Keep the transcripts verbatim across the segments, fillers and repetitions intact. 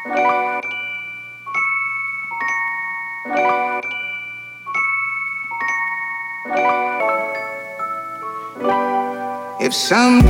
If some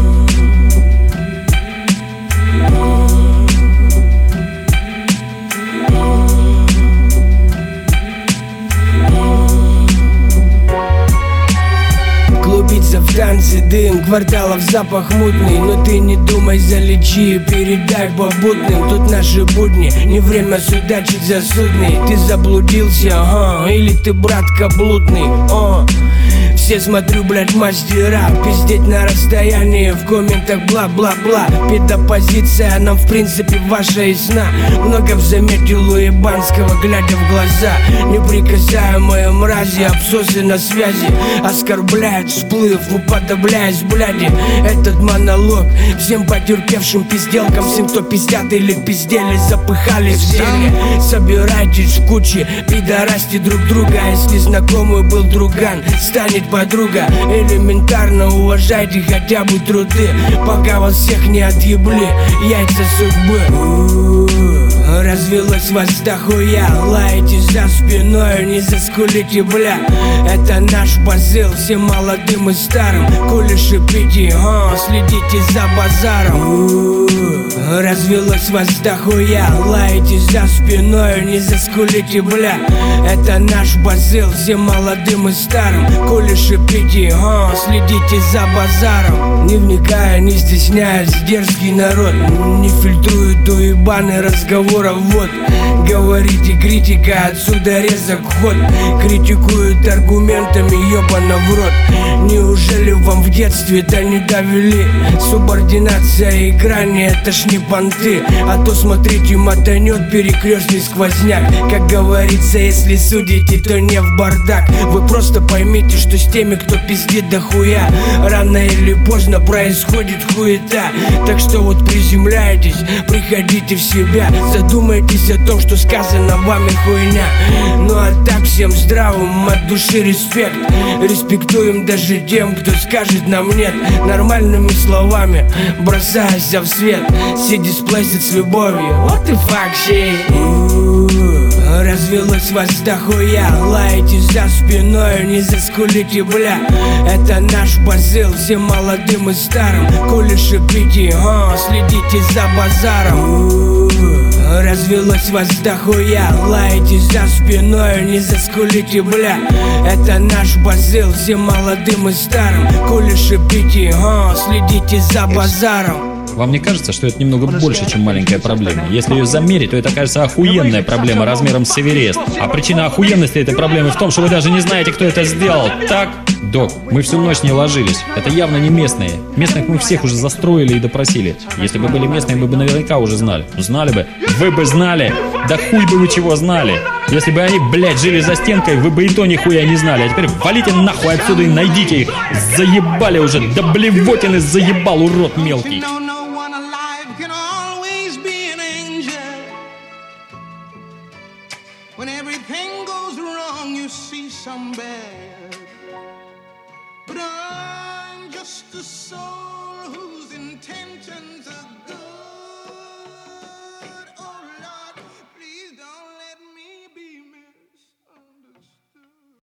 клубится в танце дым, кварталов запах мутный. Но ты не думай, залечи, передай попутным. Тут наши будни, не время судачить за судный. Ты заблудился, ага, или ты братка блудный, о. Все, смотрю, блядь, мастера пиздеть на расстоянии, в комментах бла-бла-бла. Педопозиция нам, в принципе, ваша ясна. Много б заметил у Ебанского, глядя в глаза. Неприкасаемые мрази, абсосы на связи оскорбляют всплыв, уподобляясь бляди. Этот монолог всем потерпевшим пизделкам, всем, кто пиздят или пиздели, запыхались в деле. Собирайтесь в кучи, пидорасти друг друга. Если знакомый был друган, станет подруга. Элементарно уважайте хотя бы труды, пока вас всех не отъебли яйца судьбы. Развелась вас дохуя, лаете за спиной, не заскулите, бля. Это наш посыл всем молодым и старым. Кулиши пейте, а, следите за базаром. Развелась вас дохуя, лаете за спиной, не заскулите, бля. Это наш посыл всем молодым и старым. Кулиши пейте, а, следите за базаром. Не вникая, не стесняясь, дерзкий народ не фильтрует уебаный разговоров. Вот, говорите, критика, отсюда резок ход. Критикуют аргументами, ёбана в рот. Неужели вам в детстве-то не довели? Субординация и грани, это ж не понты. А то, смотрите, мотанет перекрестный сквозняк. Как говорится, если судите, то не в бардак. Вы просто поймите, что с теми, кто пиздит дохуя, рано или поздно происходит хуета. Так что вот приземляйтесь, приходите в себя, задумайтесь о том, что сказано вами хуйня. Ну а так всем здравым от души респект. Респектуем даже тем, кто скажет нам нет. Нормальными словами бросайся в свет. Все дисплейсят с любовью. Вот и факт shit. Развелась вас дохуя, лаете за спиной, не заскулите, бля. Это наш посыл всем молодым и старым. Кулиши пейте, а, следите за базаром. Развелась вас дохуя, лаете за спиной, не заскулите, бля. Это наш посыл всем молодым и старым. Кулиши пейте, а, следите за базаром. Вам не кажется, что это немного больше, чем маленькая проблема? Если ее замерить, то это, кажется, охуенная проблема размером с Эверест. А причина охуенности этой проблемы в том, что вы даже не знаете, кто это сделал. Так? Док, мы всю ночь не ложились. Это явно не местные. Местных мы всех уже застроили и допросили. Если бы были местные, мы бы наверняка уже знали. Знали бы. Вы бы знали. Да хуй бы вы чего знали. Если бы они, блядь, жили за стенкой, вы бы и то нихуя не знали. А теперь валите нахуй отсюда и найдите их. Заебали уже. Да блевотины заебал, урод мелкий. When everything goes wrong, you see some bad. But I'm just a soul.